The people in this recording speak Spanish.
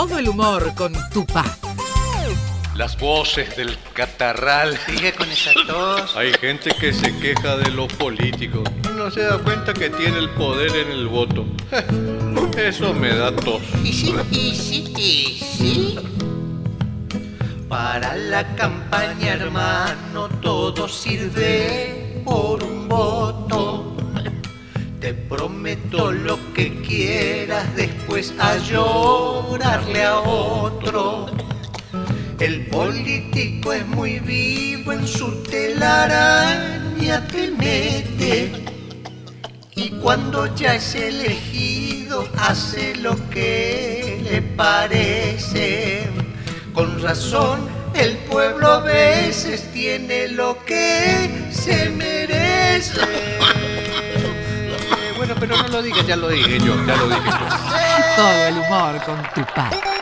Todo el humor con Tupac. Las voces del catarral. Sigue con esa tos. Hay gente que se queja de los políticos y no se da cuenta que tiene el poder en el voto. Eso me da tos. Y sí. Para la campaña, hermano, todo sirve por un voto. Te prometo lo que quieras después a llorarle a otro. El político es muy vivo, en su telaraña te mete. Y cuando ya es elegido, hace lo que le parece. Con razón, el pueblo a veces tiene lo que se merece. Bueno, pero no lo digas, ya lo dije yo, ya lo dije yo. Todo el humor con Tupac.